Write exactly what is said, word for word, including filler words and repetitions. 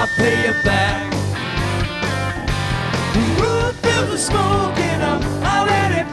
I'll pay you back. The room filled with smoke and I'm out